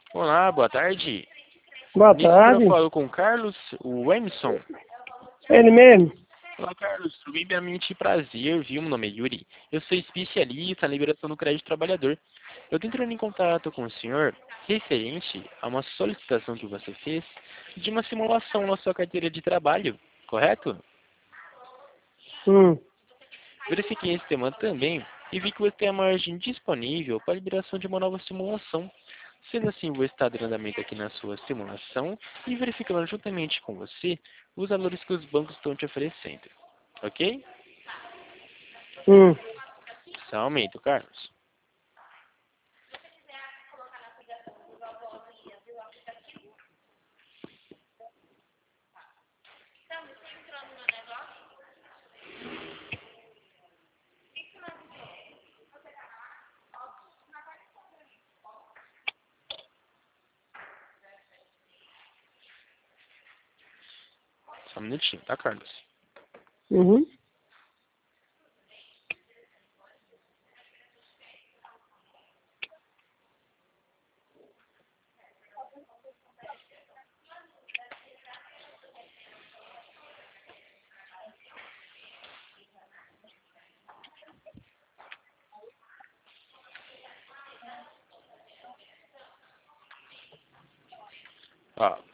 Olá, boa tarde. Boa Nesse eu tarde. falo com o Carlos, o Emerson. Ele mesmo? Olá, Carlos. Primeiramente, prazer, viu? Meu nome é Yuri. Eu sou especialista na liberação do crédito trabalhador. Eu estou entrando em contato com o senhor referente a uma solicitação que você fez de uma simulação na sua carteira de trabalho, correto? Hum. Verifiquei esse tema também e vi que você tem a margem disponível para a liberação de uma nova simulação. Sendo assim, vou estar dando andamento aqui na sua simulação e verificando juntamente com você os valores que os bancos estão te oferecendo. Ok? Hum. Só aumento, Carlos. Só um minutinho, tá, Carlos? Uhum. Ó,